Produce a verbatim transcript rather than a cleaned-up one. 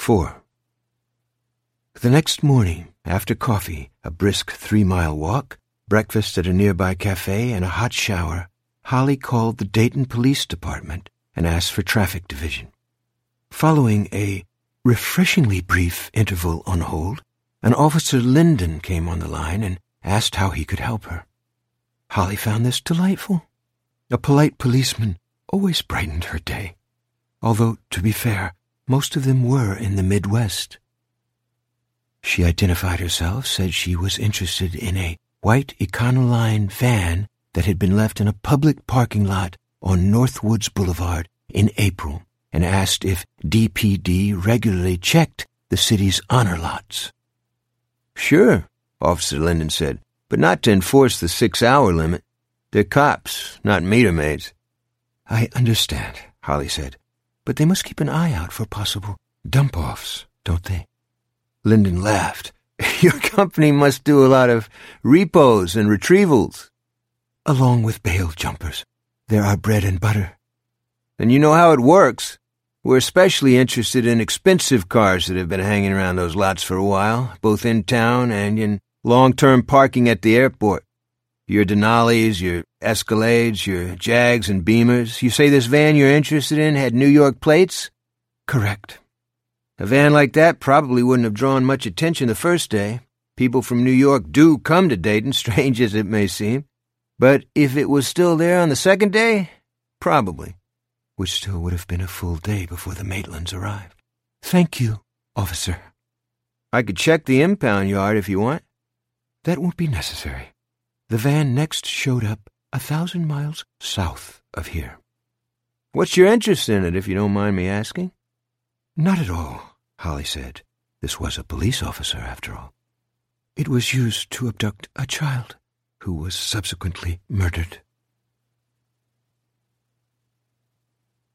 four. The next morning, after coffee, a brisk three-mile walk, breakfast at a nearby cafe, and a hot shower, Holly called the Dayton Police Department and asked for traffic division. Following a refreshingly brief interval on hold, an Officer Linden came on the line and asked how he could help her. Holly found this delightful. A polite policeman always brightened her day, although, to be fair, most of them were in the Midwest. She identified herself, said she was interested in a white Econoline van that had been left in a public parking lot on Northwoods Boulevard in April, and asked if D P D regularly checked the city's honor lots. "Sure," Officer Linden said, "but not to enforce the six-hour limit. They're cops, not meter maids." "I understand," Holly said, "but they must keep an eye out for possible dump-offs, don't they?" Linden laughed. "Your company must do a lot of repos and retrievals." "Along with bail jumpers. They're our bread and butter." "And you know how it works. We're especially interested in expensive cars that have been hanging around those lots for a while, both in town and in long-term parking at the airport. Your Denalis, your Escalades, your Jags and Beamers. You say this van you're interested in had New York plates?" "Correct." "A van like that probably wouldn't have drawn much attention the first day. People from New York do come to Dayton, strange as it may seem. But if it was still there on the second day, probably." "Which still would have been a full day before the Maitlands arrived." "Thank you, officer." "I could check the impound yard if you want." "That won't be necessary." The van next showed up a thousand miles south of here. "What's your interest in it, if you don't mind me asking?" "Not at all," Holly said. This was a police officer, after all. "It was used to abduct a child who was subsequently murdered."